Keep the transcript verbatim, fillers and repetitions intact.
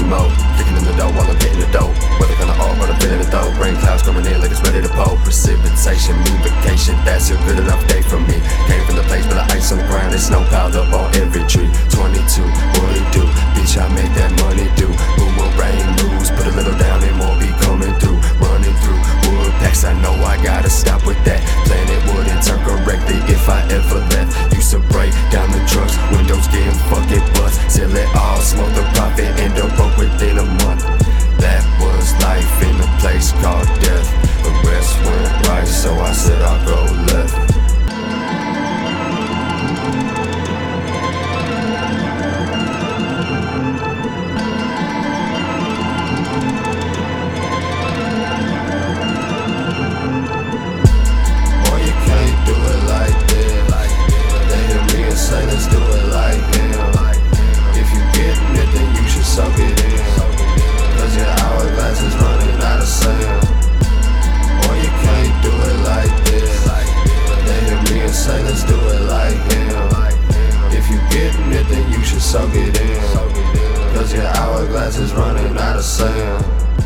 some more. Kicking in the dough while I'm hitting the dough. Whether gonna all, but I'm feeling the dough. Rain clouds coming in like it's ready to pour. Precipitation, mean vacation, that's a good enough day for me. Came from the place with the ice on the ground and snow piled up on every tree. twenty-two, what it do? Bitch, I make that money do. Boomerang moves, put a little down and more be coming through. Running through wood packs, I know I gotta stop with that. Planet wouldn't turn correctly if I ever left. Used to break down the trucks, windows getting fucking bust. Till it all smoke the profit, end up broke within a month. That was life in a place called death. The rest went right, so I said I'll go left. Let's do it like him. If you getting it, then you should soak it in. Cause your hourglass is running out of sand. Or you can't do it like this. They hear me and say let's do it like him. If you getting it, then you should soak it in. Cause your hourglass is running out of sand.